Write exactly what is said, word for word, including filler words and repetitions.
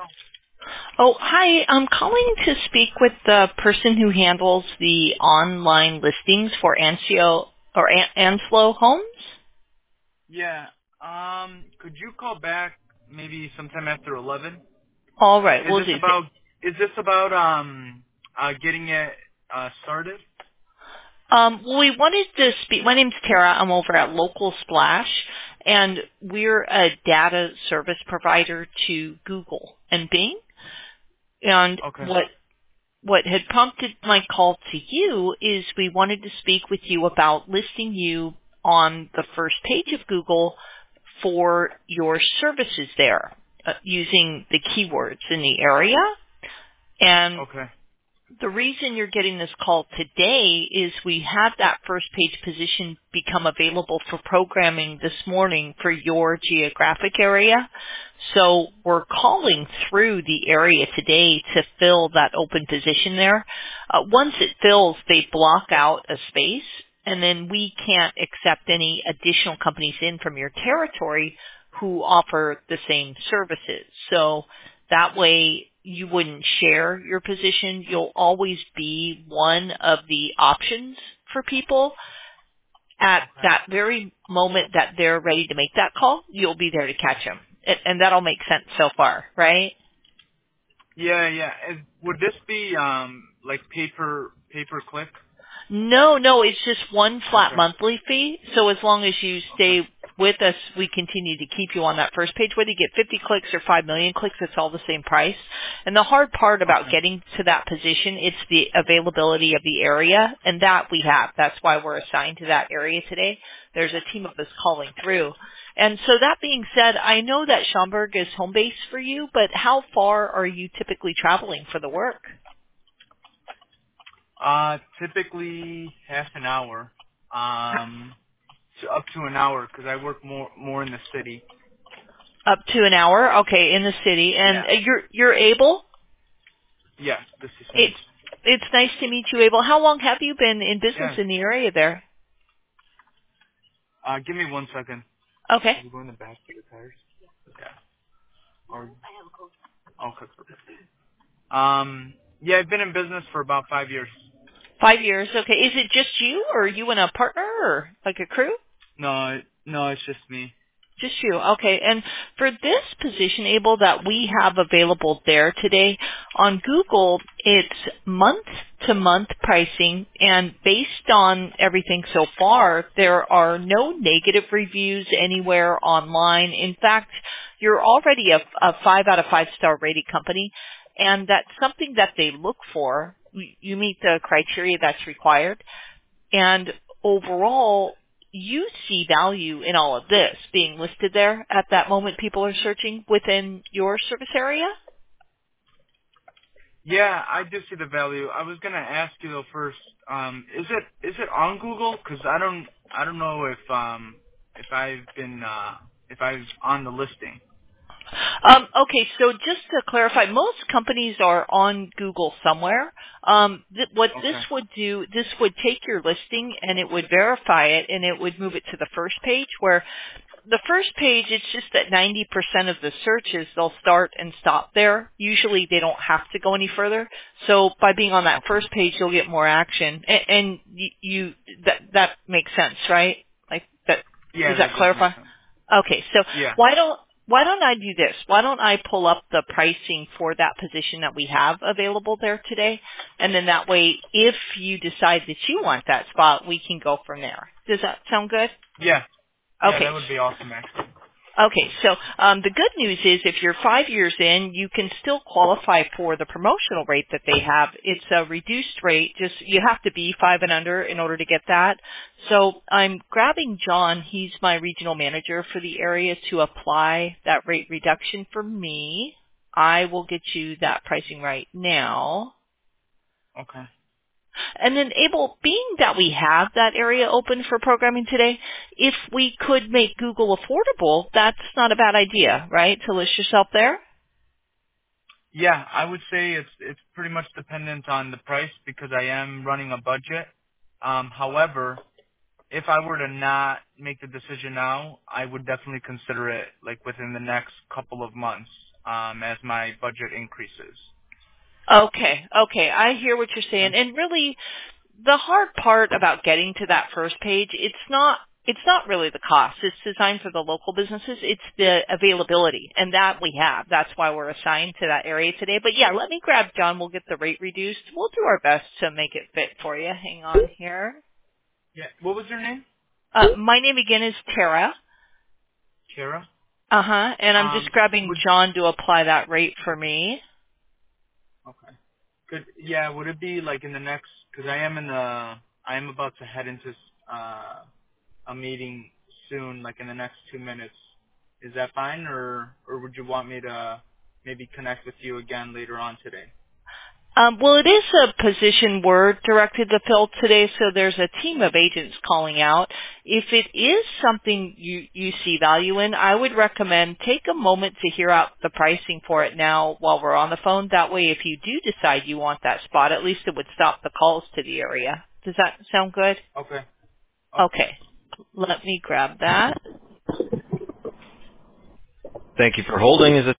Oh, hi. I'm calling to speak with the person who handles the online listings for Ansio or An- Anslo Homes. Yeah. Um, could you call back maybe sometime after eleven? All right, Is we'll this do. about is this about um uh getting it uh started? Um, well, we wanted to speak. My name's Tara. I'm over at Local Splash, and we're a data service provider to Google and Bing. And Okay. what what had prompted my call to you is we wanted to speak with you about listing you on the first page of Google for your services there uh, using the keywords in the area. And Okay. the reason you're getting this call today is we had that first page position become available for programming this morning for your geographic area. So we're calling through the area today to fill that open position there. Uh, once it fills, they block out a space, and then we can't accept any additional companies in from your territory who offer the same services. So that way you wouldn't share your position. You'll always be one of the options for people. At Okay. that very moment that they're ready to make that call, you'll be there to catch them. And and that'll make sense so far, right? Yeah, yeah. Is, would this be um like pay per pay per click? No, no, it's just one flat Okay. monthly fee. So as long as you Okay. stay with us, we continue to keep you on that first page. Whether you get fifty clicks or five million clicks, it's all the same price. And the hard part about Okay. getting to that position, it's the availability of the area, and that we have. That's why we're assigned to that area today. There's a team of us calling through. And so that being said, I know that Schaumburg is home base for you, but how far are you typically traveling for the work? Uh, typically half an hour. Um, to up to an hour because I work more more in the city. Up to an hour, okay, in the city, and Yeah. uh, you're you're able. Yeah. This is me. It's it's nice to meet you, Abel. How long have you been in business Yeah. in the area there? Uh, give me one second. Okay, Can you go in the back for the tires? Yeah. Or okay, perfect. Um, yeah, I've been in business for about five years. five years. Okay, is it just you, or you and a partner, or like a crew? No, no, it's just me. Just you. Okay. And for this position, Abel, that we have available there today, on Google, it's month to month pricing, and based on everything so far, there are no negative reviews anywhere online. In fact, you're already a, a five out of five star rated company, and that's something that they look for. You you meet the criteria that's required. And overall, you see value in all of this being listed there at that moment people are searching within your service area? Yeah, I do see the value. I was gonna ask you though first. Um, is it is it on Google? Because I don't I don't know if um if I've been uh if I've on the listing. Um, okay, so just to clarify, most companies are on Google somewhere. Um, th- what this Okay. would do, this would take your listing and it would verify it and it would move it to the first page where the first page, it's just that ninety percent of the searches, they'll start and stop there. Usually they don't have to go any further. So by being on that Okay. first page, you'll get more action. And, and you, you that, that makes sense, right? Like that, Yeah, does that that does make clarify? sense. Okay, so Yeah. why don't why don't I do this? Why don't I pull up the pricing for that position that we have available there today, and then that way, if you decide that you want that spot, we can go from there. Does that sound good? Yeah. Yeah, Okay. that would be awesome actually. Okay, so um, the good news is if you're five years in, you can still qualify for the promotional rate that they have. It's a reduced rate. Just you have to be five and under in order to get that. So I'm grabbing John. He's my regional manager for the area to apply that rate reduction for me. I will get you that pricing right now. Okay. And then Abel, being that we have that area open for programming today, if we could make Google affordable, that's not a bad idea, right? To list yourself there? Yeah, I would say it's it's pretty much dependent on the price because I am running a budget. Um, however, if I were to not make the decision now, I would definitely consider it like within the next couple of months. um, as my budget increases. Okay, okay. I hear what you're saying. Okay. And really, the hard part about getting to that first page, it's not it's not really the cost. It's designed for the local businesses. It's the availability, and that we have. That's why we're assigned to that area today. But yeah, let me grab John. We'll get the rate reduced. We'll do our best to make it fit for you. Hang on here. Yeah. What was your name? Uh, my name again is Tara. Kara. Uh huh. And I'm Um. just grabbing Would. John to apply that rate for me. Okay. Good. Yeah. Would it be like in the next? Because I am in the. I am about to head into uh, a meeting soon, like in the next two minutes. Is that fine, or or would you want me to maybe connect with you again later on today? Um, well, it is a position we're directed to fill today, so there's a team of agents calling out. If it is something you, you see value in, I would recommend take a moment to hear out the pricing for it now while we're on the phone. That way, if you do decide you want that spot, at least it would stop the calls to the area. Does that sound good? Okay. Okay. Okay. Let me grab that. Thank you for holding. Is